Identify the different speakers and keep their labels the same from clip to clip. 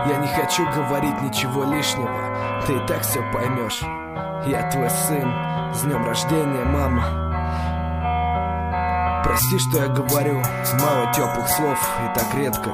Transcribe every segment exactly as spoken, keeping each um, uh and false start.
Speaker 1: Я не хочу говорить ничего лишнего, ты и так все поймешь. Я твой сын, с днем рождения, мама. Прости, что я говорю мало теплых слов и так редко.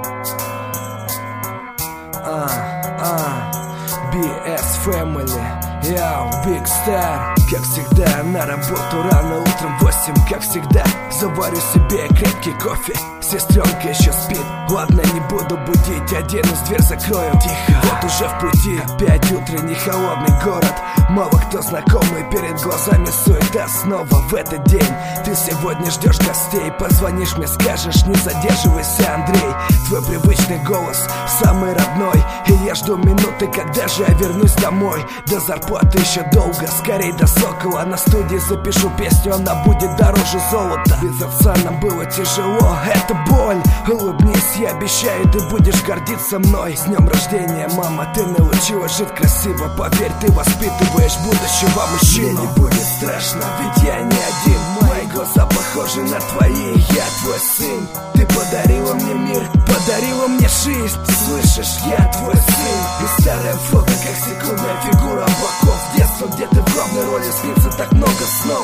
Speaker 1: А, а, би эс Family, я Big Star. Как всегда, на работу рано утром в восемь. Как всегда, заварю себе крепкий кофе. Сестренка еще спит, ладно, не буду будить. Оденусь, дверь закрою, тихо, вот уже в пути. Опять утренний холодный город, мало кто знакомый, перед глазами суета. Снова в этот день ты сегодня ждешь гостей. Позвонишь мне, скажешь, не задерживайся, Андрей. Твой привычный голос, самый родной. И я жду минуты, когда же я вернусь домой. До зарплаты еще долго, скорей до Сокола. На студии запишу песню, она будет дороже золота. Без отца нам было тяжело, это боль. Улыбнись, я обещаю, ты будешь гордиться мной. С днем рождения, мама, ты научилась жить красиво. Поверь, ты воспитываешь будущего мужчину. Мне не будет страшно, ведь я не один. Мои глаза похожи на твои, я твой сын. Ты подарила мне мир, подарила мне жизнь. Слышишь, я твой сын. И старое фото, как секундная фигура облаков. Детство, где ты в главной роли, снится так много снов.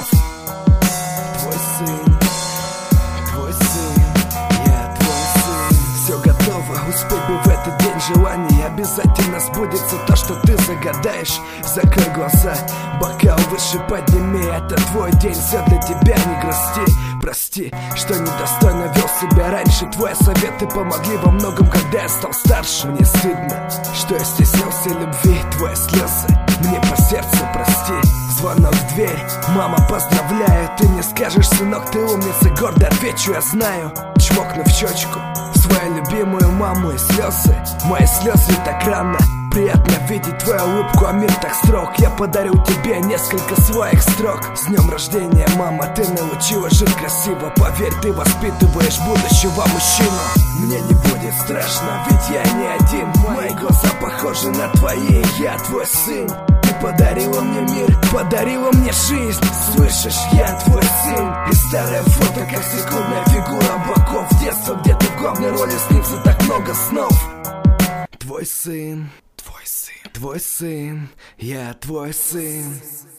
Speaker 1: Твой сын, твой сын, я твой сын. Все готово, успеть бы в этот день желание. Обязательно сбудется то, что ты загадаешь. Закрой глаза, бокал выше подними. Это твой день, все для тебя, не грусти. Прости, что недостойно вел себя раньше. Твои советы помогли во многом, когда я стал старше. Мне стыдно, что я стеснялся любви. Твои слезы мне по сердцу, прости. Звонок в дверь, мама, поздравляю. Ты мне скажешь, сынок, ты умница, гордо отвечу, я знаю. Чмокну в щечку свою любимую маму, и слезы, мои слезы так рано. Приятно видеть твою улыбку, а мир так строг. Я подарю тебе несколько своих строк. С днем рождения, мама, ты научилась жить красиво. Поверь, ты воспитываешь будущего мужчину. Мне не будет страшно, ведь я не один. Мои глаза похожи на твои, я твой сын. Ты подарила мне мир, подарила мне жизнь. Слышишь, я твой сын. И старое фото, как секундная фигура облаков. Детство, где ты в главной роли, снится так много снов. Твой сын, твой сын, твой сын, я твой сын.